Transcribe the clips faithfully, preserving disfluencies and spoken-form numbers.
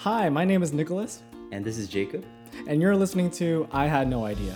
Hi, my name is Nicholas, And this is Jacob. and you're listening to I Had No Idea.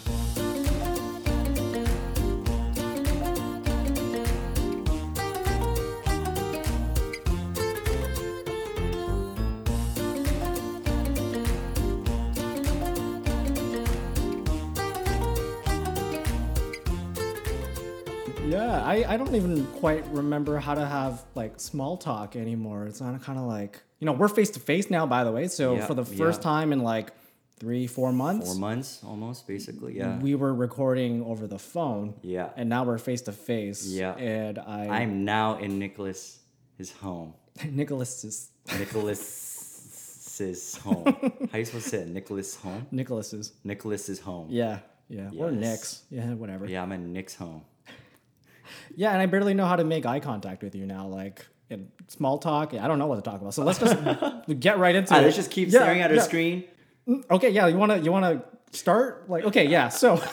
Yeah, I, I don't even quite remember how to have like small talk anymore. It's not kind of like, you know, we're face to face now, by the way. So Yeah, for the first yeah. time in like three, four months, Four months almost, basically. Yeah. we were recording over the phone. Yeah. And now we're face to face. Yeah. And I, I'm now in Nicholas his home. Nicholas is Nicholas's home. How you supposed to say it? Nicholas home? Nicholas's. Nicholas's home. Yeah. Yeah. Or Yes. Nick's. Yeah, whatever. Yeah. Yeah, I'm in Nick's home. And I barely know how to make eye contact with you now. Like in small talk. I don't know what to talk about. So let's just get right into Ah, it. let's just keep Yeah, staring at our yeah. screen. Okay, yeah, you wanna you wanna start? Like, okay, yeah. So,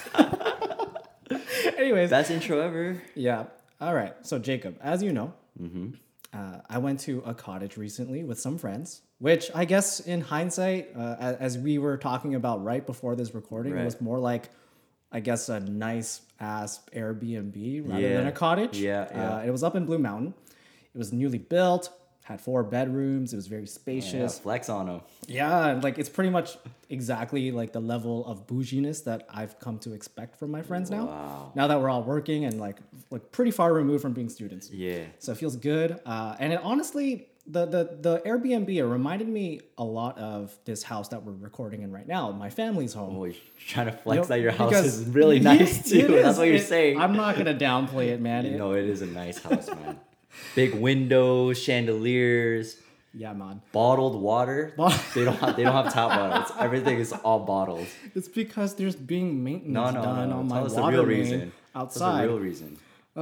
anyways, Best intro ever. yeah. All right. So, Jacob, as you know, uh, I went to a cottage recently with some friends. Which I guess, in hindsight, uh, as, as we were talking about right before this recording, it Right. was more like, I guess, a nice ass Airbnb rather Yeah. than a cottage. Yeah, yeah. Uh, it was up in Blue Mountain. It was newly built. Had four bedrooms. It was very Yeah, spacious. flex on him. Yeah, and like it's pretty much exactly like the level of bouginess that I've come to expect from my friends now. Wow. Now that we're all working and like like pretty far removed from being students. Yeah. So it feels good. Uh, and it honestly, the, the the Airbnb it reminded me a lot of this house that we're recording in right now, my family's home. Oh, you're trying to flex You know, that your house because- is really nice It too. That's is. what you're It- saying. I'm not gonna downplay it, man. You It- know, it is a nice house, man. Big windows, chandeliers. yeah, man. Bottled water. Bo- they don't have. They don't have tap water. It's, everything is all bottled. It's because there's being maintenance No, no, done no. on my Tell us the water real main reason. outside. What's the real reason?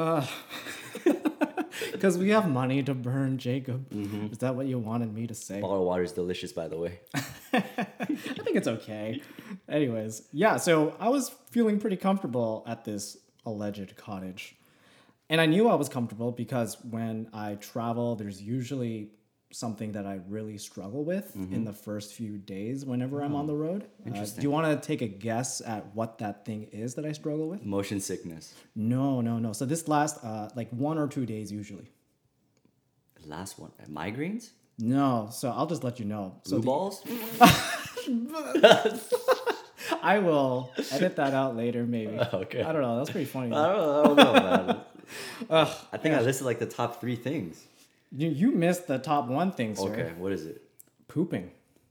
Because we have money to burn, Jacob. Mm-hmm. Is that what you wanted me to say? Bottled water is delicious, by the way. I think it's okay. Anyways, yeah, so I was feeling pretty comfortable at this alleged cottage. And I knew I was comfortable because when I travel, there's usually something that I really struggle with in the first few days whenever I'm on the road. Uh, do Interesting. you want to take a guess at what that thing is that I struggle with? Motion sickness. No, no, no. So this lasts uh, like one or two days usually. The last one. Uh, Migraines. No, so I'll just let you know. So Blue the- balls. I will edit that out later, maybe. Okay. I don't know. That's pretty funny. I don't know. I don't know, man. I think I listed like the top three things. You, you missed the top one thing, sir. Okay, what is it? Pooping.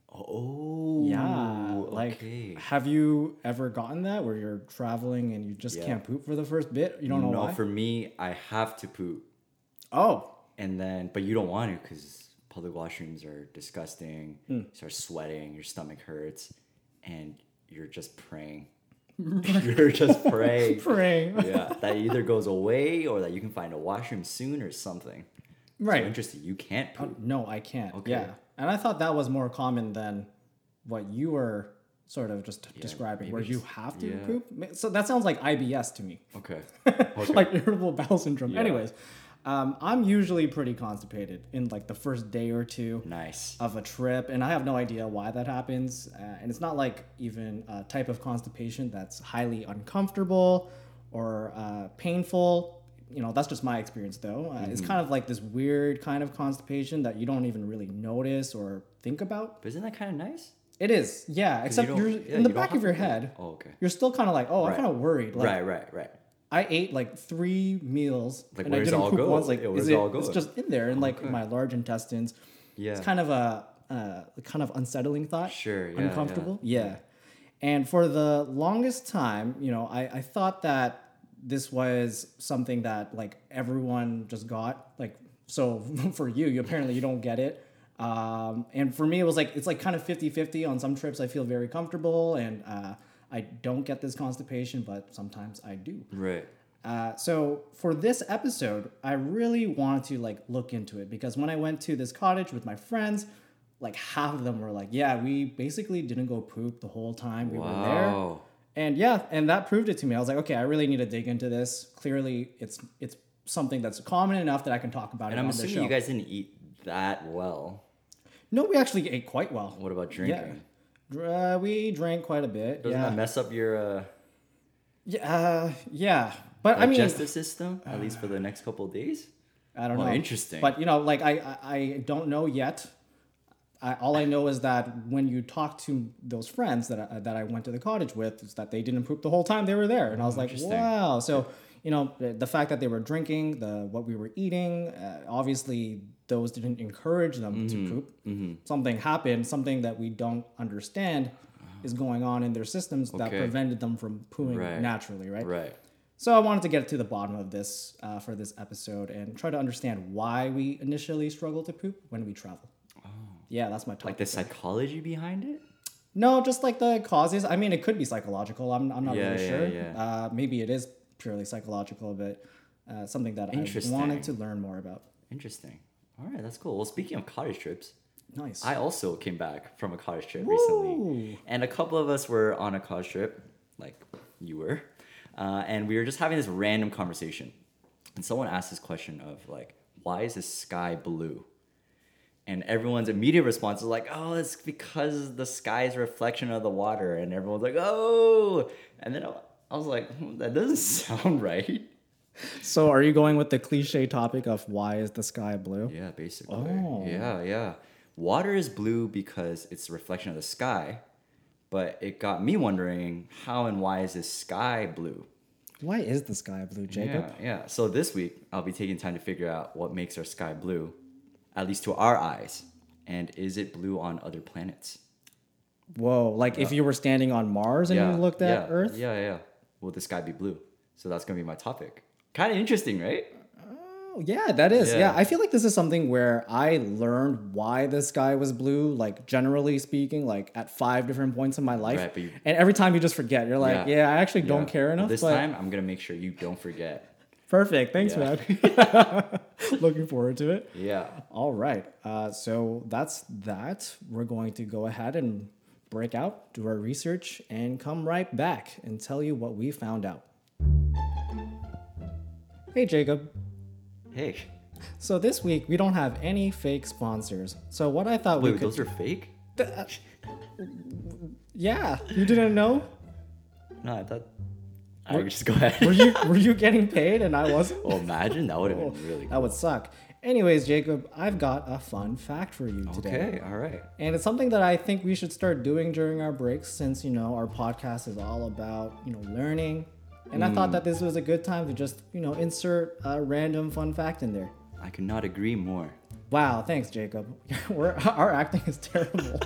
Oh. Yeah. Like, okay. have you ever gotten that where you're traveling and you just Yeah. can't poop for the first bit? You don't know no, why? for me, I have to poop, Oh. and then but you don't want to because public washrooms are disgusting. Hmm. You start sweating, your stomach hurts, and you're just praying. You're just praying. Praying. Yeah, that either goes away or that you can find a washroom soon or something. Right. So interesting. You can't poop. No, I can't. Okay. Yeah. And I thought that was more common than what you were sort of just describing, where maybe you it's- have to yeah. poop. So that sounds like I B S to me. Okay. Okay. Like irritable bowel syndrome. Yeah. Anyways, um, I'm usually pretty constipated in like the first day or two Nice. of a trip, and I have no idea why that happens. Uh, and it's not like even a type of constipation that's highly uncomfortable or uh, painful. You know, that's just my experience though. Uh, It's kind of like this weird kind of constipation that you don't even really notice or think about. But isn't that kind of nice? It is, yeah. Except don't- you're yeah, in the you don't back have of your to- head. Oh, okay. You're still kind of like, oh, I'm Right. kind of worried. Like, right, right, right. I ate like three meals Like, and I where's it didn't all poop go? once. Like, Yeah, is where's it, it all it's go? just in there in like Okay. my large intestines. Yeah. It's kind of a uh, kind of unsettling thought. Sure, yeah, Uncomfortable. Yeah. And for the longest time, you know, I, I thought that this was something that like everyone just got. Like, so for you, you apparently you don't get it. Um, and for me, it was like, it's like kind of fifty-fifty. On some trips, I feel very comfortable and uh, I don't get this constipation, but sometimes I do. Right. Uh, so for this episode, I really wanted to like look into it because when I went to this cottage with my friends, like half of them were like, yeah, we basically didn't go poop the whole time we were there. Wow. And yeah, and that proved it to me. I was like, okay, I really need to dig into this. Clearly, it's it's something that's common enough that I can talk about And it I'm on the assuming show. you guys didn't eat that well. No, we actually ate quite well. What about Yeah. drinking? Dr- Uh, we drank quite a bit. Doesn't yeah. that mess up your uh, Yeah, uh, yeah. But I mean, digestive system at least for the next couple of days? I don't Oh, know. interesting. But you know, like I, I, I don't know yet. I, all I know is that when you talk to those friends that I, that I went to the cottage with, is that they didn't poop the whole time they were there, and I was like, interesting. wow. So you know, the, the fact that they were drinking, the what we were eating, uh, obviously those didn't encourage them Mm-hmm. to poop. Something happened, something that we don't understand is going on in their systems that Okay. prevented them from pooing Right. naturally, right? Right. So I wanted to get to the bottom of this uh, for this episode and try to understand why we initially struggle to poop when we travel. Oh. Yeah, that's my topic. Like the psychology behind it? No, just like the causes. I mean, it could be psychological. I'm, I'm not Yeah, really yeah, sure. yeah. Uh, maybe it is purely psychological, but uh, something that I Interesting. wanted to learn more about. Interesting. All right, that's cool. Well, speaking of cottage trips, Nice. I also came back from a cottage trip Woo! recently. And a couple of us were on a cottage trip, like you were. Uh, and we were just having this random conversation. And someone asked this question of, like, why is the sky blue? And everyone's immediate response is like, oh, it's because the sky is a reflection of the water. And everyone's like, oh. And then I I was like, hmm, that doesn't sound right. So are you going with the cliche topic of why is the sky blue? Yeah, basically. Oh. Yeah, yeah. Water is blue because it's a reflection of the sky, but it got me wondering how and why is this sky blue? Why is the sky blue, Jacob? Yeah, yeah. So this week I'll be taking time to figure out what makes our sky blue, at least to our eyes, and is it blue on other planets? Whoa, like if you were standing on Mars and yeah, you looked at yeah, Earth? Yeah, yeah. Will the sky be blue? So that's gonna be my topic. Kind of interesting, right? Oh, yeah, that is. Yeah. Yeah. I feel like this is something where I learned why the sky was blue, like generally speaking, like at five different points in my life. Right, but you- and every time you just forget. You're like, yeah, Yeah. I actually don't Yeah. care Well, enough. this but time I'm gonna make sure you don't forget. perfect. Thanks, Yeah. man. Looking forward to it. Yeah. All right. Uh, so that's that. We're going to go ahead and break out, do our research, and come right back and tell you what we found out. Hey, Jacob. Hey. So this week we don't have any fake sponsors. So what I thought Wait, we could those are fake? yeah, you didn't know? No, I thought. I would just go ahead. Were you were you getting paid and I wasn't? Oh, imagine that would have been really That cool. would suck. Anyways, Jacob, I've got a fun fact for you today. Okay, all right. And it's something that I think we should start doing during our breaks since, you know, our podcast is all about, you know, learning. And I thought that this was a good time to just, you know, insert a random fun fact in there. I could not agree more. Wow, thanks, Jacob. We're, our acting is terrible.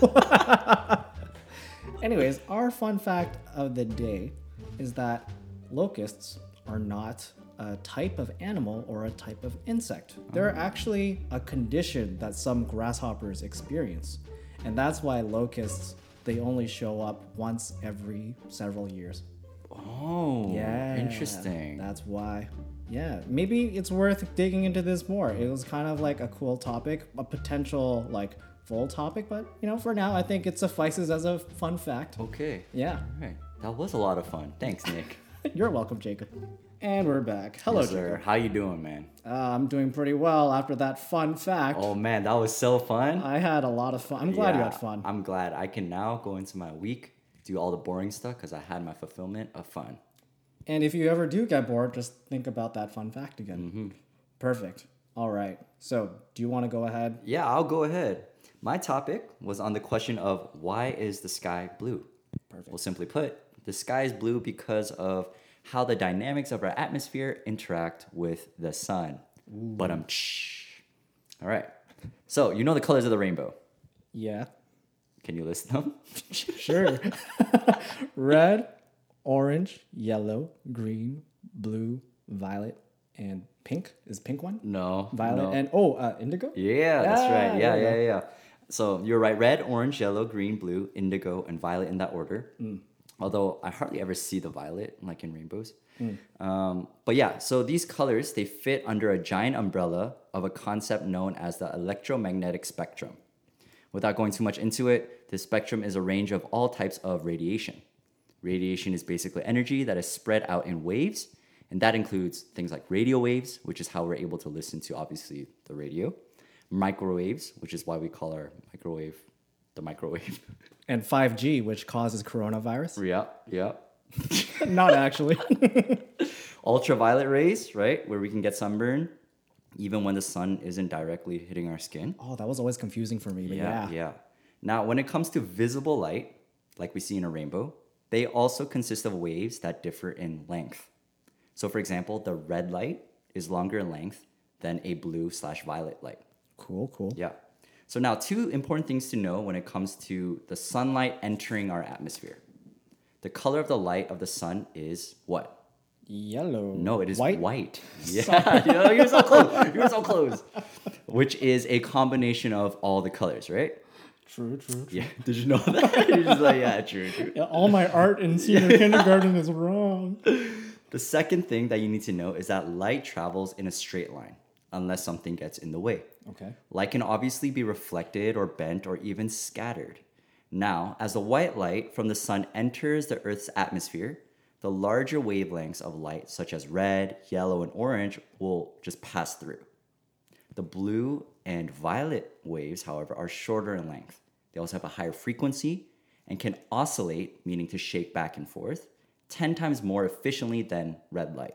Anyways, our fun fact of the day is that locusts are not a type of animal or a type of insect. They're actually a condition that some grasshoppers experience. And that's why locusts, they only show up once every several years. Oh, Yeah. interesting. That's why. Yeah, maybe it's worth digging into this more. It was kind of like a cool topic, a potential like full topic, but you know, for now, I think it suffices as a fun fact. Okay. Yeah. All right. That was a lot of fun. Thanks, Nick. You're welcome, Jacob. And we're back. Hello, Yes, sir. Jacob. How you doing, man? Uh, I'm doing pretty well after that fun fact. Oh man, that was so fun. I had a lot of fun. I'm glad you Yeah, had fun. I'm glad. I can now go into my week, do all the boring stuff because I had my fulfillment of fun. And if you ever do get bored, just think about that fun fact again. Mm-hmm. Perfect. All right. So, do you want to go ahead? Yeah, I'll go ahead. My topic was on the question of why is the sky blue? Perfect. Well, simply put, the sky is blue because of how the dynamics of our atmosphere interact with the sun. But um, all right. So you know the colors of the rainbow. Yeah. Can you list them? Sure. Red, orange, yellow, green, blue, violet, and pink. Is pink one? No. Violet no. and oh, uh, indigo. Yeah, that's Ah, right. Yeah, there we yeah, go. yeah. So you're right. Red, orange, yellow, green, blue, indigo, and violet in that order. Mm. Although I hardly ever see the violet like in rainbows. Mm. Um, but yeah, so these colors, they fit under a giant umbrella of a concept known as the electromagnetic spectrum. Without going too much into it, the spectrum is a range of all types of radiation. Radiation is basically energy that is spread out in waves, and that includes things like radio waves, which is how we're able to listen to, obviously, the radio, microwaves, which is why we call our microwave the microwave. And five G, which causes coronavirus. Yeah, yeah. Not actually. Ultraviolet rays, right, where we can get sunburn even when the sun isn't directly hitting our skin. Oh, that was always confusing for me. But Yeah, yeah. yeah. Now, when it comes to visible light, like we see in a rainbow, they also consist of waves that differ in length. So, for example, the red light is longer in length than a blue slash violet light. Cool, cool. Yeah. So now, two important things to know when it comes to the sunlight entering our atmosphere. The color of the light of the sun is what? Yellow. No, it is white. white. Yeah, yeah, you're so close. You're so close. Which is a combination of all the colors, right? True, true, true. Yeah. Did you know that? You're just like, yeah, true, true. Yeah, all my art in senior kindergarten is wrong. The second thing that you need to know is that light travels in a straight line unless something gets in the way. Okay. Light can obviously be reflected or bent or even scattered. Now, as the white light from the sun enters the Earth's atmosphere, the larger wavelengths of light, such as red, yellow, and orange, will just pass through. The blue and violet waves, however, are shorter in length. They also have a higher frequency and can oscillate, meaning to shake back and forth, ten times more efficiently than red light.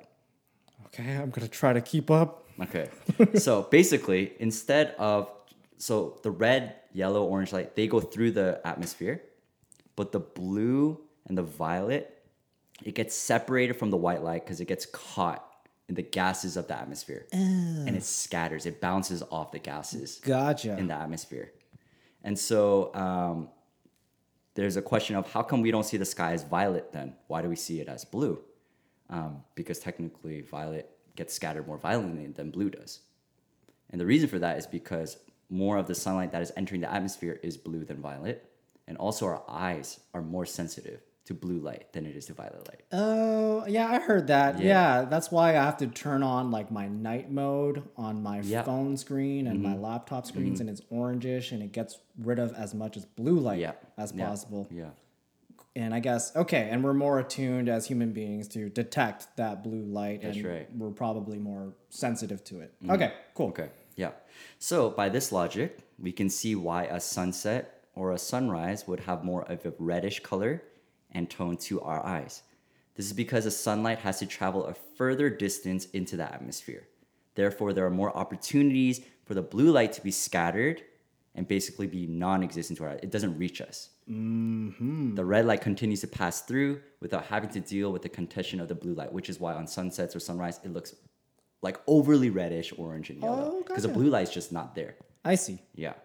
Okay, I'm gonna try to keep up. Okay. So basically, instead of, so the red, yellow, orange light, they go through the atmosphere, but the blue and the violet, it gets separated from the white light because it gets caught in the gases of the atmosphere. And it scatters, it bounces off the gases Gotcha. in the atmosphere. And so um, there's a question of how come we don't see the sky as violet then? Why do we see it as blue? Um, because technically violet gets scattered more violently than blue does. And the reason for that is because more of the sunlight that is entering the atmosphere is blue than violet. And also our eyes are more sensitive to blue light than it is to violet light. Oh, yeah, I heard that. Yeah. Yeah. that's why I have to turn on like my night mode on my Yeah. phone screen and Mm-hmm. my laptop screens, and it's orangish, and it gets rid of as much as blue light Yeah. as Yeah. possible. Yeah. And I guess okay, and we're more attuned as human beings to detect that blue light, That's and right. we're probably more sensitive to it. Okay, cool. Okay, yeah. So by this logic, we can see why a sunset or a sunrise would have more of a reddish color and tone to our eyes. This is because the sunlight has to travel a further distance into the atmosphere. Therefore, there are more opportunities for the blue light to be scattered and basically be non-existent to our eyes. It doesn't reach us. Mm-hmm. The red light continues to pass through without having to deal with the contention of the blue light, which is why on sunsets or sunrise, it looks like overly reddish, orange, and yellow. Oh, Because the gotcha. blue light's just not there. I see. Yeah.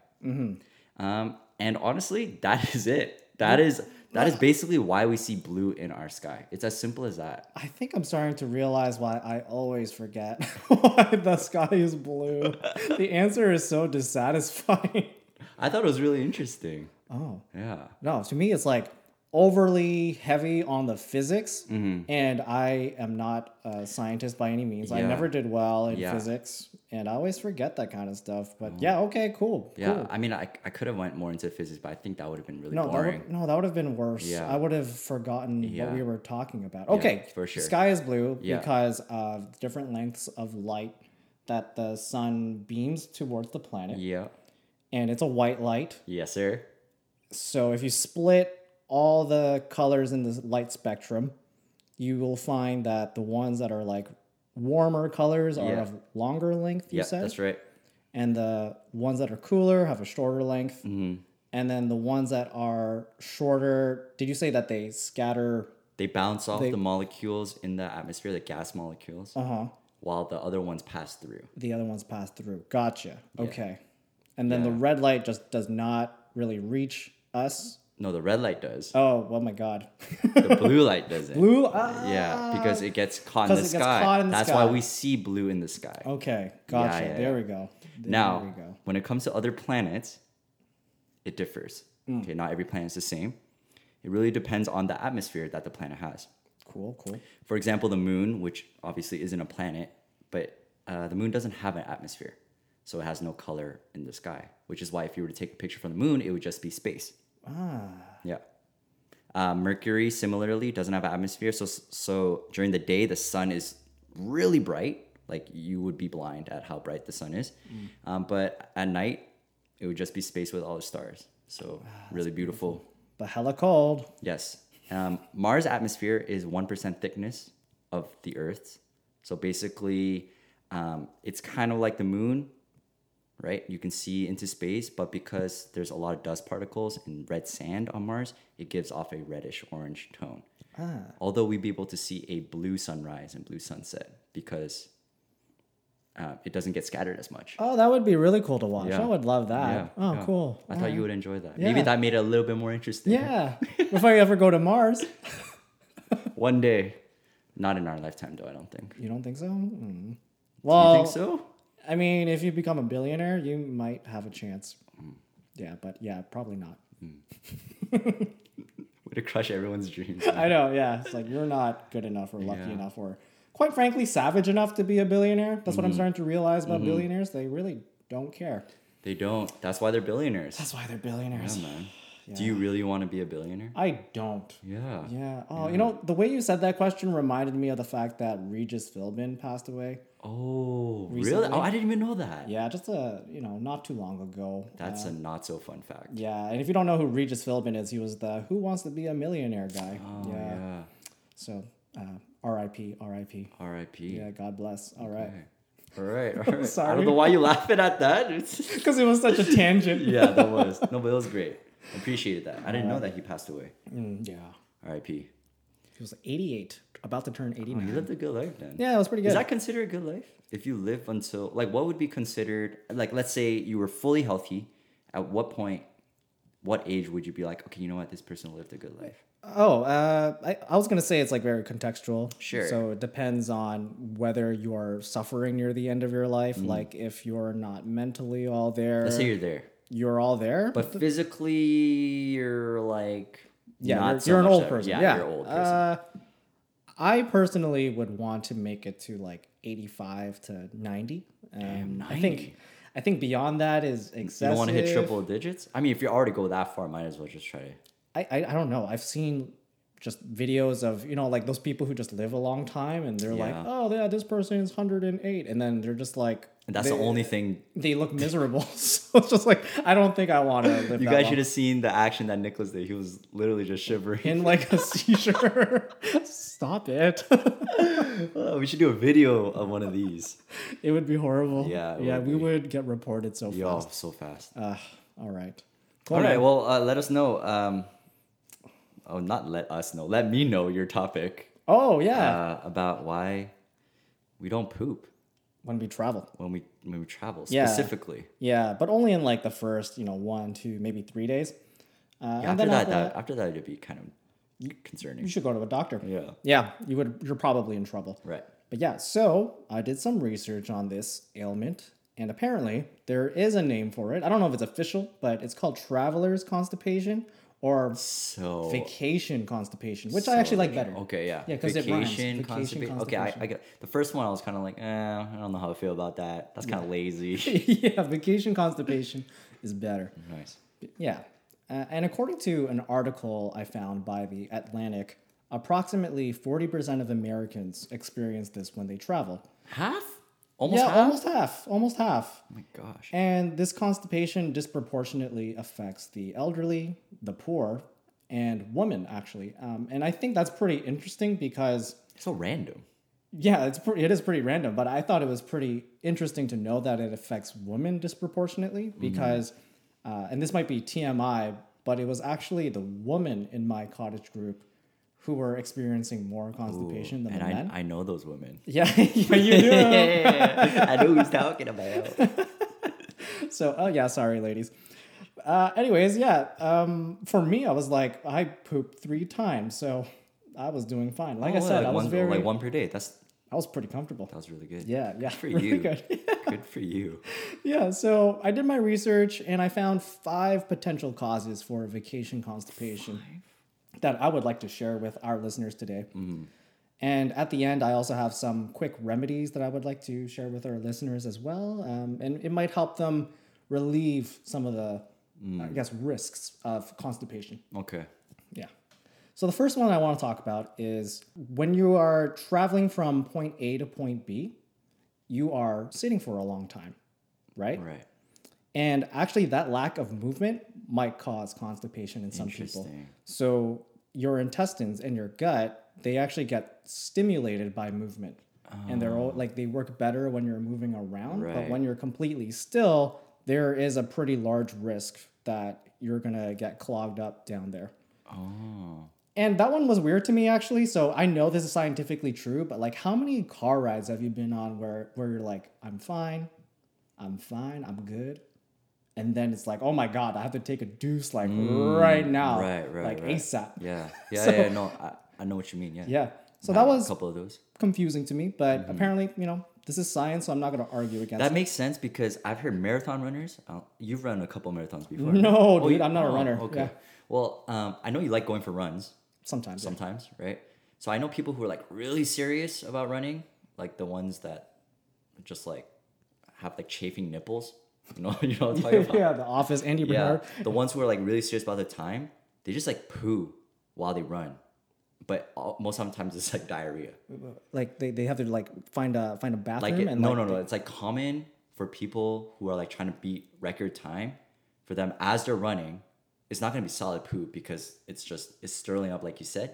Um, and honestly, that is it. That is that is basically why we see blue in our sky. It's as simple as that. I think I'm starting to realize why I always forget why the sky is blue. The answer is so dissatisfying. I thought it was really interesting. Oh. Yeah. No, to me, it's like overly heavy on the physics, Mm-hmm. and I am not a scientist by any means. I Yeah. never did well in Yeah. physics, and I always forget that kind of stuff. But yeah, okay, cool. Yeah. cool. I mean, I, I could have went more into physics, but I think that would have been really No, that boring. would, no, that would have been worse. Yeah. I would have forgotten Yeah. what we were talking about. Okay, for sure. Sky is blue Yeah. because of different lengths of light that the sun beams towards the planet, Yeah. and it's a white light. Yes, sir. So if you split all the colors in the light spectrum, you will find that the ones that are like warmer colors are Yeah. of longer length, you Yeah, said. that's right. And the ones that are cooler have a shorter length. Mm-hmm. And then the ones that are shorter, did you say that they scatter? They bounce off They- the molecules in the atmosphere, the gas molecules, Uh-huh. while the other ones pass through. The other ones pass through. Gotcha. Okay. And then the Yeah. red light just does not really reach us. No, the red light does. Oh, oh my God. The blue light doesn't. Blue? Ah. Yeah, because it gets caught in the 'Cause it gets sky. caught in the That's sky. why we see blue in the sky. Okay. Gotcha. yeah, there yeah. we go. There Now, we go. when it comes to other planets, it differs. Mm. Okay, not every planet is the same. It really depends on the atmosphere that the planet has. Cool, cool. For example, the moon, which obviously isn't a planet, but uh, the moon doesn't have an atmosphere. So it has no color in the sky, which is why if you were to take a picture from the moon, it would just be space. Ah. Yeah. Uh, Mercury, similarly, doesn't have an atmosphere. So, so during the day, the sun is really bright, Like you would be blind at how bright the sun is. Mm. Um, but at night, it would just be space with all the stars. So really beautiful. But hella cold. Yes. Um, Mars' atmosphere is one percent thickness of the Earth's. So basically, um, it's kind of like the moon, right? You can see into space, but because there's a lot of dust particles and red sand on Mars, it gives off a reddish orange tone. Ah. Although we'd be able to see a blue sunrise and blue sunset because uh, it doesn't get scattered as much. Oh, that would be really cool to watch. Yeah. I would love that. Yeah, oh, yeah. cool. I All thought right. you would enjoy that. Yeah. Maybe that made it a little bit more interesting. Yeah. If I ever go to Mars. One day. Not in our lifetime, though, I don't think. You don't think so? Mm. Do Well, you think so? I mean, if you become a billionaire, you might have a chance. Yeah, but yeah, probably not. Way to crush everyone's dreams. I know, yeah. It's like you're not good enough or lucky Yeah. enough or, quite frankly, savage enough to be a billionaire. That's what I'm starting to realize about billionaires. They really don't care. They don't. That's why they're billionaires. That's why they're billionaires. Yeah, man. Do you really want to be a billionaire? I don't. Yeah. Yeah. Oh, you know, the way you said that question reminded me of the fact that Regis Philbin passed away. Oh, really? Recently? Oh, I didn't even know that. Yeah, just a, you know, not too long ago. That's Uh, a not so fun fact. yeah, and if you don't know who Regis Philbin is, he was the Who Wants to Be a Millionaire guy. Oh, yeah. yeah. So, uh, R I P, R I P. R I P. Yeah, God bless. All right. Okay. All right, all right. I Sorry. don't know why you laughing at that. It's- Because it was such a tangent. yeah, that was. No, but it was great. I appreciated that. I didn't know that he passed away. Mm, yeah. R I P. He was eighty-eight, about to turn Oh, eighty-nine. you lived a good life then. Yeah, it was pretty good. Is that considered a good life? If you live until, like, what would be considered, like, let's say you were fully healthy, at what point, what age would you be like, okay, you know what, this person lived a good life? Oh, uh, I, I was going to say it's like very contextual. Sure. So it depends on whether you're suffering near the end of your life. Mm-hmm. Like if you're not mentally all there, Let's say you're there. you're all there. But physically, you're like, yeah, not you're, so you're an much old there. person. Yeah, Yeah, you're an old person. Uh, I personally would want to make it to like eighty-five to ninety. Um, Damn, I think ninety. I think beyond that is excessive. you don't want to hit triple digits? I mean, if you already go that far, might as well just try to. I, I I don't know. I've seen just videos of, you know, like those people who just live a long time and they're like, Yeah. oh yeah, this person is one hundred eight, and then they're just like, And that's they, the only thing. they look miserable. So it's just like I don't think I want to live. You that guys long. should have seen the action that Nicholas did. He was literally just shivering. In like a seizure. Stop it. Oh, we should do a video of one of these. It would be horrible. Yeah, it yeah, would we be. would get reported so Yo, fast. so fast. Uh, all right. All right. Well, uh, let us know. Um, oh, not let us know. Let me know your topic Oh yeah. uh, about why we don't poop When we travel. when we when we travel Yeah. specifically. Yeah, but only in like the first, you know, one, two, maybe three days. Uh, Yeah, and after then that, after that, after that, it'd be kind of concerning. you should go to a doctor. Yeah. Yeah, you would. You're probably in trouble. Right. But yeah, so I did some research on this ailment, and apparently there is a name for it. I don't know if it's official, but it's called traveler's constipation or So vacation constipation, which I so actually like vaca- better. Okay, yeah. Yeah, 'cause it rhymes. Vacation, Vacation, constipa- Okay, I, constipation. I get the first one. I was kind of like, eh, I don't know how I feel about that. That's kind of lazy. Yeah, vacation constipation is better. Nice. Yeah. Uh, and according to an article I found by The Atlantic, approximately forty percent of Americans experience this when they travel. Half? Almost yeah, half. almost half. Almost half. Oh my gosh. And this constipation disproportionately affects the elderly, the poor, and women, actually. Um, and I think that's pretty interesting because, So random. yeah, it's pretty, it is pretty random, but I thought it was pretty interesting to know that it affects women disproportionately because, uh, and this might be T M I, but it was actually the women in my cottage group who were experiencing more constipation than And the I, men. I know those women. Yeah, yeah, you do. I know who he's talking about. So, oh yeah, sorry, ladies. Uh, anyways, yeah. Um, for me, I was like, I pooped three times, so I was doing fine. Like I Oh, said, like I was one, very, like one per day. That's I was pretty comfortable. that was really good. Yeah, yeah, Good for really you. good. Good for you. Yeah, so I did my research and I found five potential causes for vacation constipation that I would like to share with our listeners today. Mm-hmm. And at the end, I also have some quick remedies that I would like to share with our listeners as well. Um, and it might help them relieve some of the, Mm. I guess, risks of constipation. Okay. Yeah. So the first one I want to talk about is when you are traveling from point A to point B, you are sitting for a long time, right? Right. And actually, that lack of movement might cause constipation in some people. Interesting. So your intestines and your gut, they actually get stimulated by movement. And they're all, like they work better when you're moving around. But Right. when you're completely still, there is a pretty large risk that you're going to get clogged up down there. Oh. And that one was weird to me, actually. So I know this is scientifically true, but like, how many car rides have you been on where, where you're like, I'm fine, I'm fine, I'm good. And then it's like, oh my God, I have to take a deuce like right now. Right, right, Like right. ASAP. Yeah. Yeah, So- yeah, no, I, I know what you mean. Yeah. Yeah. So I that had was a couple of those. confusing to me, but apparently, you know, this is science, so I'm not going to argue against That it. makes sense because I've heard marathon runners. Uh, you've run a couple marathons before. No, Oh, dude, you- I'm not a oh, runner. Okay. Yeah. Well, um, I know you like going for runs Sometimes. yeah. sometimes, right? So I know people who are like really serious about running, like the ones that just like have like chafing nipples. You know, you know what I'm talking about? Yeah, The Office, Andy Yeah, Bernard. the ones who are like really serious about the time, they just like poo while they run, but all, most of the times it's like diarrhea. Like they, they have to like find a find a bathroom Like it, and no, like, no, no. It's like common for people who are like trying to beat record time, for them as they're running, it's not gonna be solid poo because it's just it's stirring up like you said,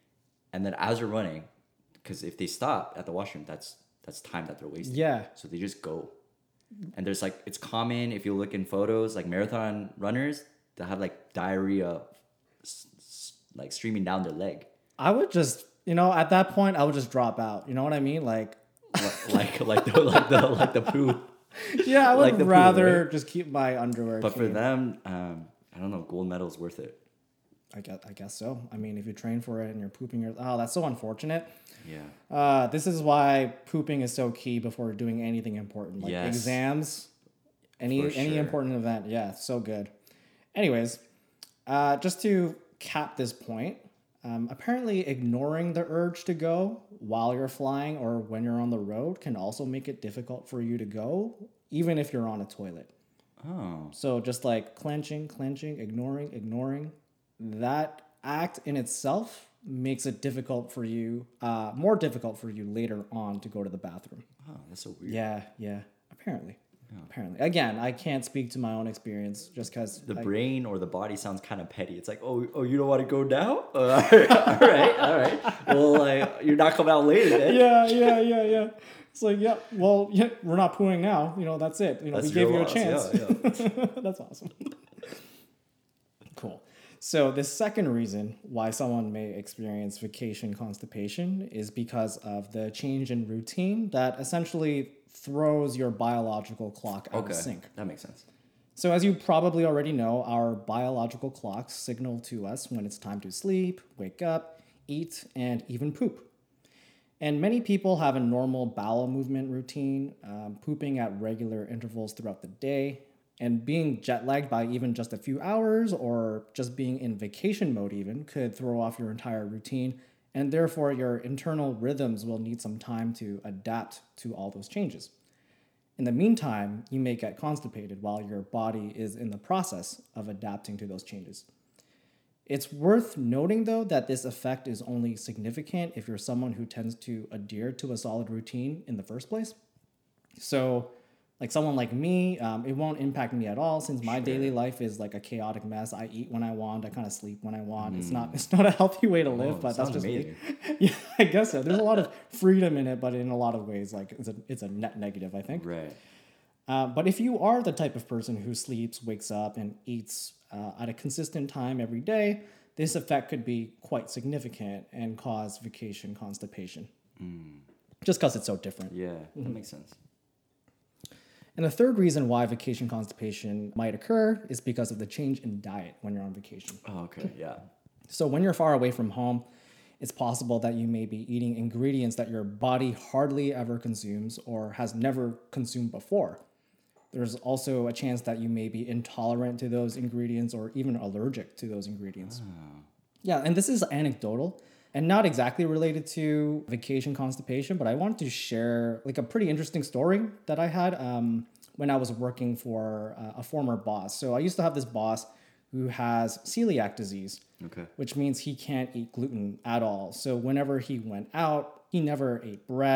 and then as you're running, because if they stop at the washroom, that's that's time that they're wasting. Yeah. So they just go. And there's like it's common if you look in photos like marathon runners that have like diarrhea s- s- like streaming down their leg. I would just, you know, at that point, I would just drop out. You know what I mean? Like, Li- like like the like the like the poo. yeah, I would Like the pool, rather just keep my underwear But for clean. them, um, I don't know, gold medal's worth it. I guess, I guess so. I mean, if you train for it and you're pooping your, oh, that's so unfortunate. Yeah. Uh, this is why pooping is so key before doing anything important, like Yes. exams, any For any sure. important event. Yeah, so good. Anyways, uh, just to cap this point, um, apparently ignoring the urge to go while you're flying or when you're on the road can also make it difficult for you to go, even if you're on a toilet. Oh. So just like clenching, clenching, ignoring, ignoring, that act in itself makes it difficult for you, uh, more difficult for you later on to go to the bathroom. Oh, that's so weird. Yeah, yeah. Apparently, apparently. Again, I can't speak to my own experience just because. The brain or the body sounds kind of petty. It's like, oh, oh, you don't want to go now? Uh, all right, all right, all right. Well, like, you're not coming out later then. Yeah, yeah, yeah, yeah. It's like, yeah, well, yeah, we're not pooing now. You know, that's it. You know, That's we gave your you a loss. chance. Yeah, yeah. That's awesome. Cool. So the second reason why someone may experience vacation constipation is because of the change in routine that essentially throws your biological clock out Okay, of sync. that makes sense. So as you probably already know, our biological clocks signal to us when it's time to sleep, wake up, eat, and even poop. And many people have a normal bowel movement routine, um, pooping at regular intervals throughout the day, and being jet lagged by even just a few hours or just being in vacation mode even could throw off your entire routine, and therefore your internal rhythms will need some time to adapt to all those changes. In the meantime, you may get constipated while your body is in the process of adapting to those changes. It's worth noting, though, that this effect is only significant if you're someone who tends to adhere to a solid routine in the first place. So, like someone like me, um, it won't impact me at all since my daily life is like a chaotic mess. I eat when I want, I kind of sleep when I want. It's not it's not a healthy way to live, Oh, but that's sounds just amazing. me. Yeah, I guess so. There's a lot of freedom in it, but in a lot of ways, like it's a it's a net negative, I think. Right. Uh, but if you are the type of person who sleeps, wakes up, and eats uh, at a consistent time every day, this effect could be quite significant and cause vacation constipation. Just because it's so different. Yeah, Mm-hmm. that makes sense. And the third reason why vacation constipation might occur is because of the change in diet when you're on vacation. Oh, okay, yeah. So when you're far away from home, it's possible that you may be eating ingredients that your body hardly ever consumes or has never consumed before. There's also a chance that you may be intolerant to those ingredients or even allergic to those ingredients. Yeah, and this is anecdotal and not exactly related to vacation constipation, but I wanted to share like a pretty interesting story that I had um, when I was working for uh, a former boss. So I used to have this boss who has celiac disease, Okay. which means he can't eat gluten at all. So whenever he went out, he never ate bread,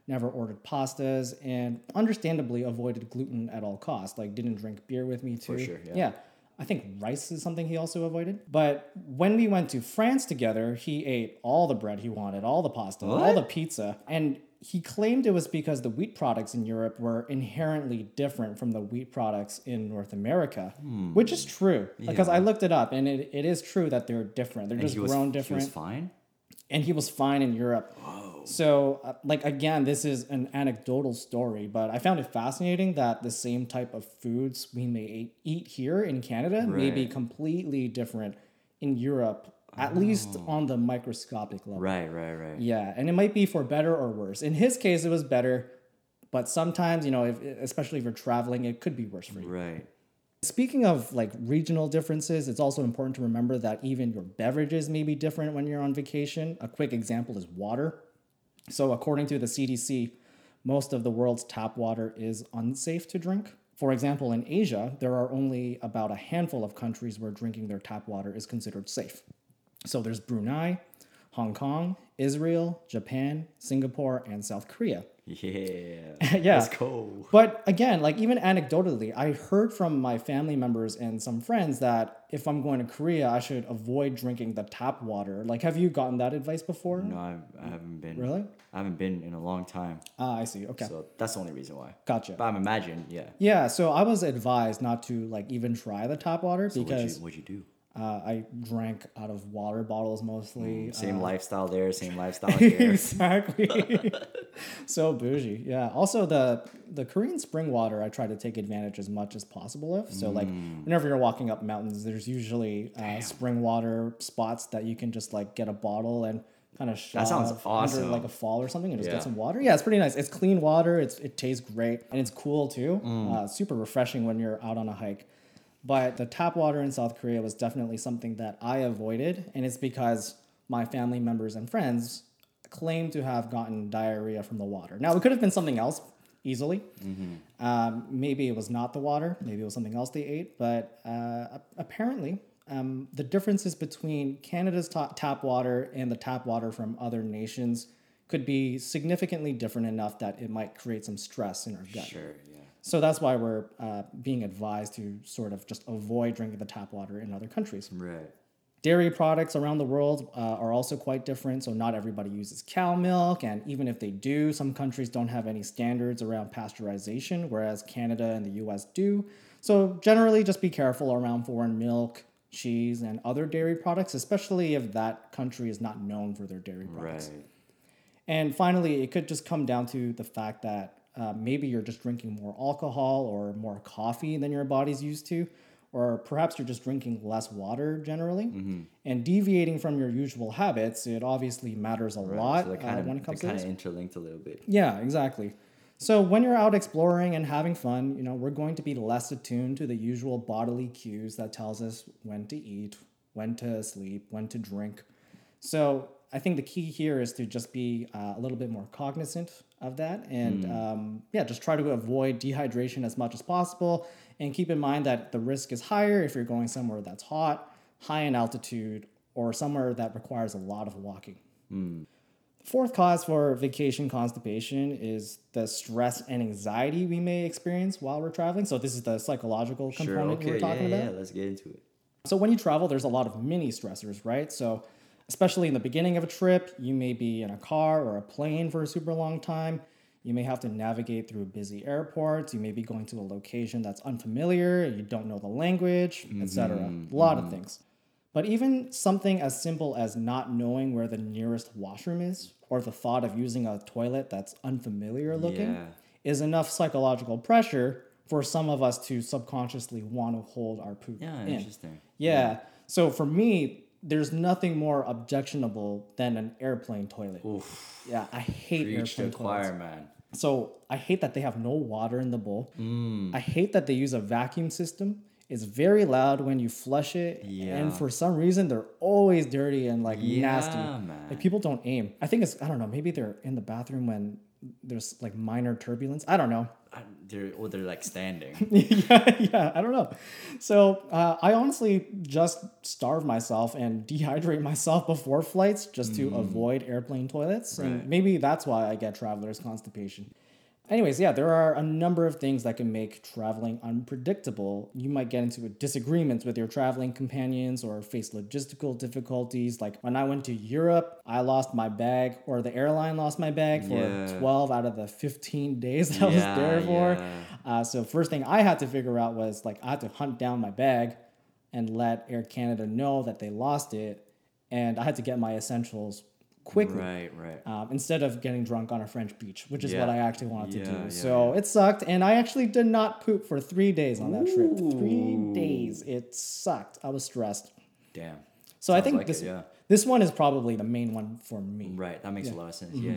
never ordered pastas, and understandably avoided gluten at all costs. Like didn't drink beer with me too. For sure, yeah. yeah. I think rice is something he also avoided. But when we went to France together, he ate all the bread he wanted, all the pasta, What? all the pizza. And he claimed it was because the wheat products in Europe were inherently different from the wheat products in North America, which is true. Because I Yeah. looked it up, and it, it is true that they're different. They're And just he was, grown he different. was fine? And he was fine in Europe. So, uh, like, again, this is an anecdotal story, but I found it fascinating that the same type of foods we may e- eat here in Canada may be Right. completely different in Europe, at least on the microscopic level. Right, right, right. Yeah, and it might be for better or worse. In his case, it was better, but sometimes, you know, if, especially if you're traveling, it could be worse for you. Right. Speaking of like regional differences, it's also important to remember that even your beverages may be different when you're on vacation. A quick example is water. So, according to the C D C, most of the world's tap water is unsafe to drink. For example, in Asia, there are only about a handful of countries where drinking their tap water is considered safe. So, there's Brunei, Hong Kong, Israel, Japan, Singapore, and South Korea. Yeah. Yeah. Let's go. But again, like even anecdotally, I heard from my family members and some friends that if I'm going to Korea, I should avoid drinking the tap water. Like, have you gotten that advice before? No, I, I haven't been. Really? I haven't been in a long time. Ah, I see. Okay. So that's the only reason why. Gotcha. But I'm imagine, yeah. Yeah, so I was advised not to like even try the tap water So because what'd you, what'd you do? uh, I drank out of water bottles mostly. Same uh, lifestyle there, same lifestyle here. exactly. So bougie. Yeah. Also the the Korean spring water I try to take advantage as much as possible of. So like Mm. whenever you're walking up mountains, there's usually uh, spring water spots that you can just like get a bottle and kind of shove sounds under awesome. like a fall or something and just Yeah. get some water. Yeah, it's pretty nice. It's clean water. It's it tastes great and it's cool too. Mm. Uh, super refreshing when you're out on a hike. But the tap water in South Korea was definitely something that I avoided, and it's because my family members and friends claim to have gotten diarrhea from the water. Now, it could have been something else easily. Um, maybe it was not the water, maybe it was something else they ate, but uh, apparently, um, the differences between Canada's ta- tap water and the tap water from other nations could be significantly different enough that it might create some stress in our gut. Sure, yeah. So that's why we're uh, being advised to sort of just avoid drinking the tap water in other countries. Right. Dairy products around the world uh, are also quite different. So not everybody uses cow milk. And even if they do, some countries don't have any standards around pasteurization, whereas Canada and the U S do. So generally, just be careful around foreign milk, cheese, and other dairy products, especially if that country is not known for their dairy products. Right. And finally, it could just come down to the fact that uh, maybe you're just drinking more alcohol or more coffee than your body's used to, or perhaps you're just drinking less water generally. Mm-hmm. And deviating from your usual habits, it obviously matters a lot So they uh, kind of when it comes to kind this. of interlinked a little bit. Yeah, exactly. So when you're out exploring and having fun, you know, we're going to be less attuned to the usual bodily cues that tells us when to eat, when to sleep, when to drink. So I think the key here is to just be uh, a little bit more cognizant of that, and um, yeah, just try to avoid dehydration as much as possible, and keep in mind that the risk is higher if you're going somewhere that's hot, high in altitude, or somewhere that requires a lot of walking. Fourth cause for vacation constipation is the stress and anxiety we may experience while we're traveling. So this is the psychological Sure, component okay, we're talking yeah, about. yeah, let's get into it. So when you travel, there's a lot of mini stressors, right? So especially in the beginning of a trip, you may be in a car or a plane for a super long time. You may have to navigate through busy airports. You may be going to a location that's unfamiliar. You don't know the language, et cetera. A lot of things. But even something as simple as not knowing where the nearest washroom is, or the thought of using a toilet that's unfamiliar looking, Yeah. is enough psychological pressure for some of us to subconsciously want to hold our poop Yeah, in. interesting. Yeah. So for me, there's nothing more objectionable than an airplane toilet. Oof. Yeah, I hate Preach to airplane the toilets. choir, man. So I hate that they have no water in the bowl. Mm. I hate that they use a vacuum system. It's very loud when you flush it, Yeah. and for some reason they're always dirty and like Yeah, nasty. man. Like people don't aim. I think it's I don't know. Maybe they're in the bathroom when there's like minor turbulence. I don't know. I, they're well, they're like standing. yeah, yeah, I don't know. So uh, I honestly just starve myself and dehydrate myself before flights just to avoid airplane toilets. Right. And maybe that's why I get traveler's constipation. Anyways, yeah, there are a number of things that can make traveling unpredictable. You might get into disagreements with your traveling companions or face logistical difficulties. Like when I went to Europe, I lost my bag, or the airline lost my bag for Yeah. twelve out of the fifteen days that I was Yeah, there for. yeah. Uh, so first thing I had to figure out was like I had to hunt down my bag and let Air Canada know that they lost it, and I had to get my essentials quickly. Right, right. Um, instead of getting drunk on a French beach, which is Yeah. what I actually wanted to Yeah, do. yeah, So yeah. it sucked, and I actually did not poop for three days on that trip. Three Ooh. days. It sucked. I was stressed. Damn. So I Sounds think like this it, yeah. this one is probably the main one for me. Right, that makes a lot of sense. Mm-hmm. Yeah.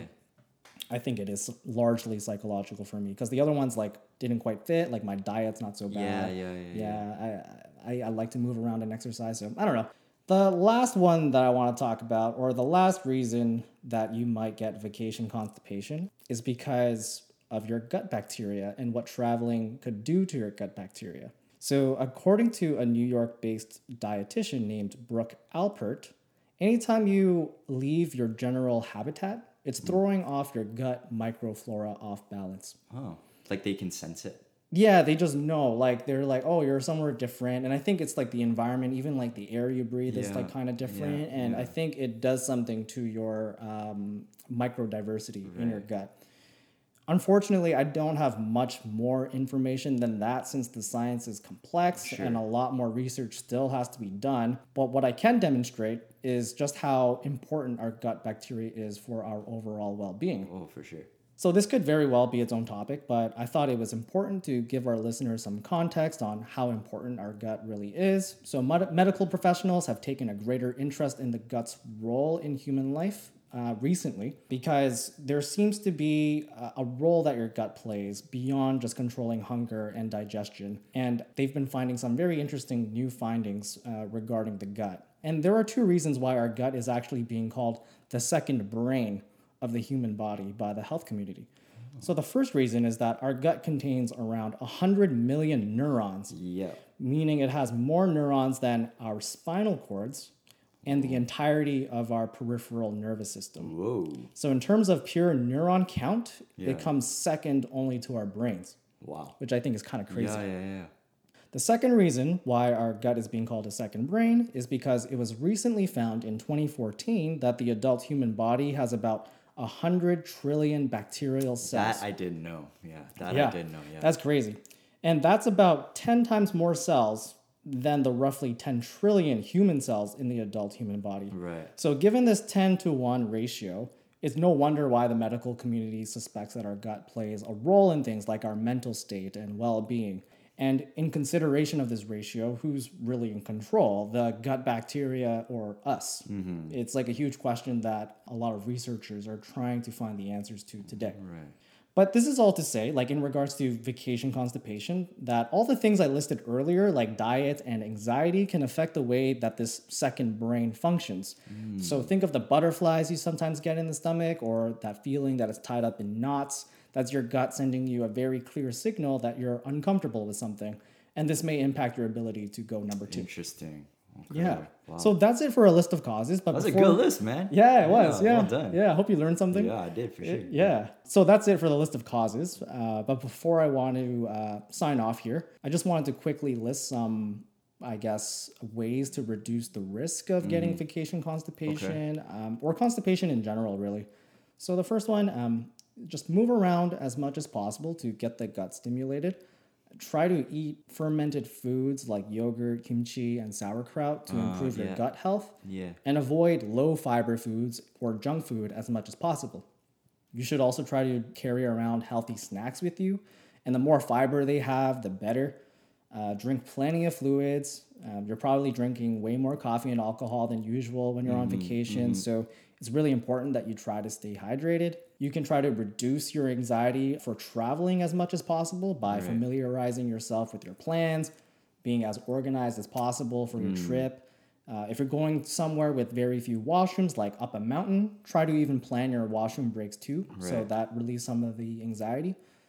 I think it is largely psychological for me because the other ones like didn't quite fit. Like my diet's not so bad. Yeah, yeah, yeah, Yeah, I, I I like to move around and exercise. So I don't know. The last one that I want to talk about, or the last reason that you might get vacation constipation, is because of your gut bacteria and what traveling could do to your gut bacteria. So, according to a New York based dietitian named Brooke Alpert, anytime you leave your general habitat, it's throwing off your gut microflora off balance. Oh, like they can sense it. Yeah, they just know. Like they're like, oh, you're somewhere different, and I think it's like the environment, even like the air you breathe is Yeah, like kind of different, yeah, and yeah. I think it does something to your um, microdiversity in your Right. gut. Unfortunately, I don't have much more information than that since the science is complex Sure. and a lot more research still has to be done. But what I can demonstrate is just how important our gut bacteria is for our overall well-being. Oh, for sure. So this could very well be its own topic, but I thought it was important to give our listeners some context on how important our gut really is. So med- medical professionals have taken a greater interest in the gut's role in human life uh, recently because there seems to be a, a role that your gut plays beyond just controlling hunger and digestion. And they've been finding some very interesting new findings uh, regarding the gut. And there are two reasons why our gut is actually being called the second brain of the human body by the health community. So the first reason is that our gut contains around one hundred million neurons, Yeah. meaning it has more neurons than our spinal cords and the entirety of our peripheral nervous system. Whoa. So in terms of pure neuron count, Yeah. it comes second only to our brains, Wow. which I think is kind of crazy. Yeah, yeah, yeah. The second reason why our gut is being called a second brain is because it was recently found in twenty fourteen that the adult human body has about one hundred trillion bacterial cells. That I didn't know. Yeah, that yeah, I didn't know. Yeah. that's crazy. And that's about ten times more cells than the roughly ten trillion human cells in the adult human body. Right. So given this ten to one ratio, it's no wonder why the medical community suspects that our gut plays a role in things like our mental state and well-being. And in consideration of this ratio, who's really in control, the gut bacteria or us? Mm-hmm. It's like a huge question that a lot of researchers are trying to find the answers to today. Right. But this is all to say, like in regards to vacation constipation, that all the things I listed earlier, like diet and anxiety, can affect the way that this second brain functions. Mm. So think of the butterflies you sometimes get in the stomach, or that feeling that it's tied up in knots. That's your gut sending you a very clear signal that you're uncomfortable with something. And this may impact your ability to go number two. Interesting. Okay. Yeah. Wow. So that's it for a list of causes. But That's before, a good list, man. Yeah, it was. Yeah. Well done. Yeah. I hope you learned something. Yeah, I did for sure. Yeah. So that's it for the list of causes. Uh, but before I want to uh, sign off here, I just wanted to quickly list some, I guess, ways to reduce the risk of getting vacation constipation um, or constipation in general, really. So the first one, um, just move around as much as possible to get the gut stimulated. Try to eat fermented foods like yogurt, kimchi, and sauerkraut to improve your yeah. gut health. Yeah. And avoid low fiber foods or junk food as much as possible. You should also try to carry around healthy snacks with you, and the more fiber they have, the better. Uh, drink plenty of fluids. Um, you're probably drinking way more coffee and alcohol than usual when you're on vacation, so it's really important that you try to stay hydrated. You can try to reduce your anxiety for traveling as much as possible by Right. familiarizing yourself with your plans, being as organized as possible for your trip. Uh, if you're going somewhere with very few washrooms, like up a mountain, try to even plan your washroom breaks too, so Right. that relieves some of the anxiety.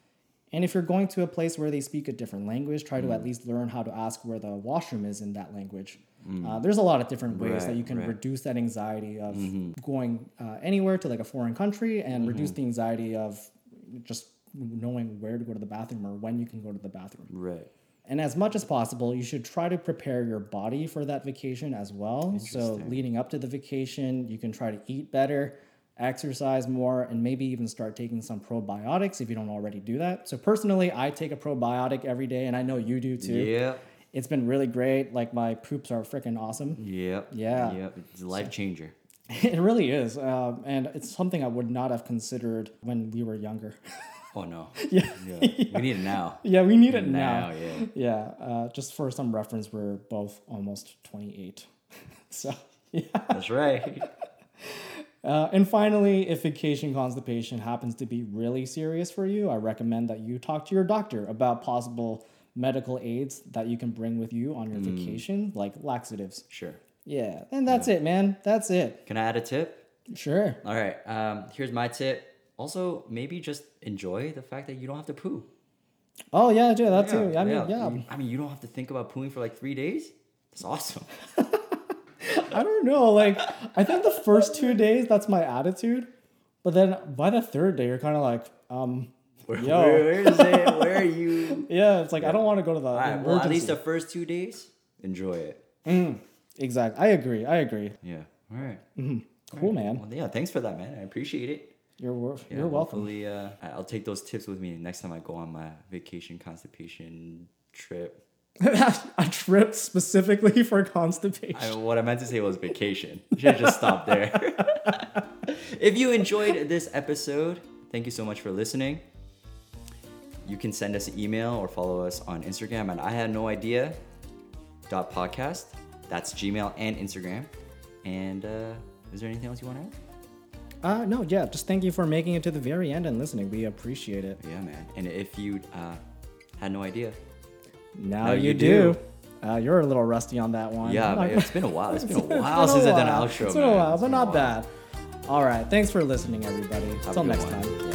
And if you're going to a place where they speak a different language, try mm. to at least learn how to ask where the washroom is in that language. Mm. Uh, there's a lot of different ways right, that you can right. reduce that anxiety of mm-hmm. going uh, anywhere to like a foreign country and mm-hmm. reduce the anxiety of just knowing where to go to the bathroom or when you can go to the bathroom. Right. And as much as possible, you should try to prepare your body for that vacation as well. So leading up to the vacation, you can try to eat better, exercise more, and maybe even start taking some probiotics if you don't already do that. So personally, I take a probiotic every day, and I know you do too. Yeah. It's been really great. Like, my poops are freaking awesome. Yep. Yeah. Yep. It's a life changer. It really is. Um, and it's something I would not have considered when we were younger. Oh, no. Yeah. yeah. yeah. We need it now. Yeah, we need it now. Now, yeah. Yeah. Uh, just for some reference, we're both almost twenty-eight. So, yeah. That's right. Uh, and finally, if vacation constipation happens to be really serious for you, I recommend that you talk to your doctor about possible medical aids that you can bring with you on your mm. vacation, like laxatives. Sure. Yeah. And that's yeah. it, man. That's it. Can I add a tip? Sure. All right. Um, here's my tip. Also, maybe just enjoy the fact that you don't have to poo. Oh, yeah, yeah, that yeah, too. I mean, yeah. yeah. I mean, you don't have to think about pooing for like three days. That's awesome. I don't know. Like, I think the first two days, that's my attitude. But then by the third day, you're kind of like, um, where, yo. Where, where is it? Where are you? Yeah, it's like, yeah. I don't want to go to the All right, emergency. well, at least the first two days, enjoy it. Mm, exactly. I agree. I agree. Yeah. All right. Mm-hmm. Cool, All right. man. Well, yeah, thanks for that, man. I appreciate it. You're yeah, you're welcome. Hopefully, uh, I'll take those tips with me next time I go on my vacation constipation trip. A trip specifically for constipation. I, what I meant to say was vacation. You should have just stopped there. If you enjoyed this episode, thank you so much for listening. You can send us an email or follow us on Instagram at I had no idea dot podcast. That's Gmail and Instagram. And uh, is there anything else you want to add? Uh, no, yeah, just thank you for making it to the very end and listening. We appreciate it. Yeah, man. And if you uh, had no idea, now, now you, you do. do. Uh, you're a little rusty on that one. Yeah, man, it's been a while. It's been a while since I've done an outro. It's been man. a while, it's but not bad. All right, thanks for listening, everybody. Have Until next one. time.